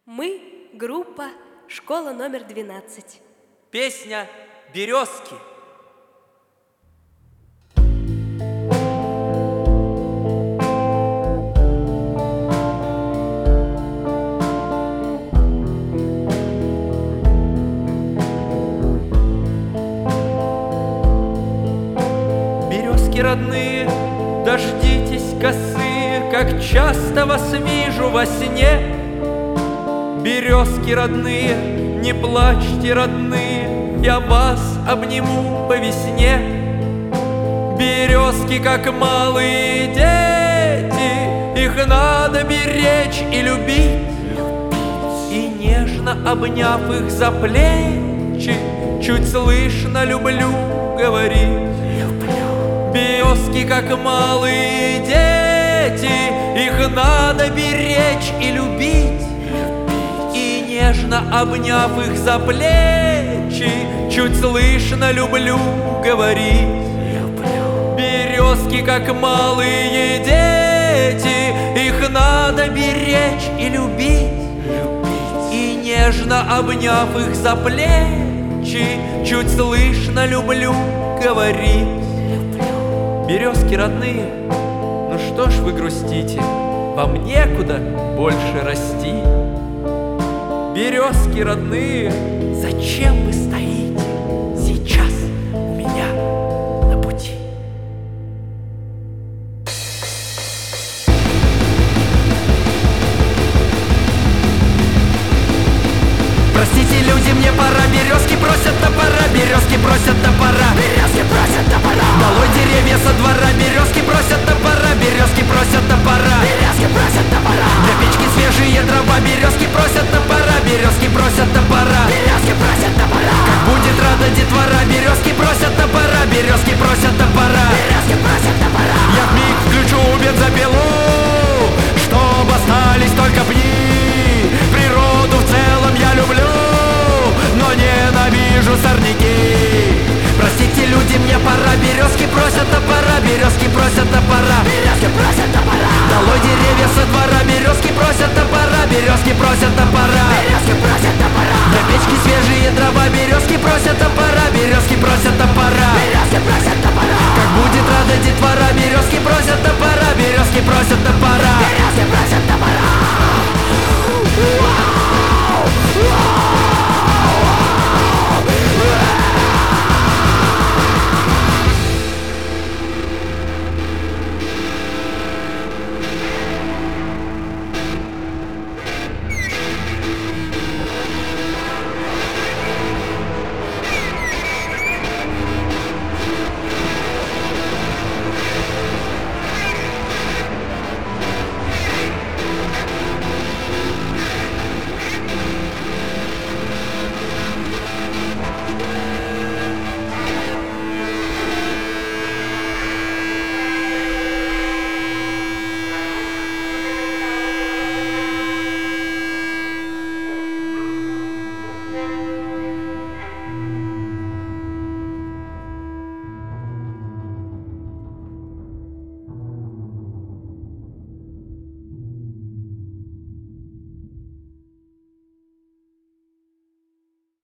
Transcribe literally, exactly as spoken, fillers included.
Мы – группа «Школа номер двенадцать». Песня «Березки». Березки родные, дождитесь косые, как часто вас вижу во сне. Березки родные, не плачьте, родные, я вас обниму по весне. Березки, как малые дети, их надо беречь и любить, и нежно обняв их за плечи, чуть слышно люблю говорить. Березки, как малые дети, их надо беречь и любить, и нежно обняв их за плечи, чуть слышно люблю говорить. Березки, как малые дети, их надо беречь и любить, и нежно обняв их за плечи, чуть слышно люблю говорить. Березки родные, ну что ж вы грустите, вам некуда больше расти. Березки родные, зачем вы стоите сейчас у меня на пути? Простите, люди, мне пора. Березки просят топора, березки просят топора, березки просят топора. Долой деревья со двора, березки просят топора, березки просят топора, березки просят топора. Для печки свежие дрова, березки просят топора, березки просят топора, березки просят топора. Как будет рада детвора, березки просят топора, березки просят топора, березки просят топора. Я вмиг включу бензопилу, чтоб остались только пни. Природу в целом я люблю, но ненавижу сорняки. Простите, люди, мне пора. Березки просят топора, березки просят топора, березки просят топора. Долой деревья со двора, березки просят топора, березки просят топора, березки просят топора. Для печки свежие дрова, березки просят топора, березки просят топора, березки просят топора. Как будет рада детвора, березки просят топора, березки просят топора.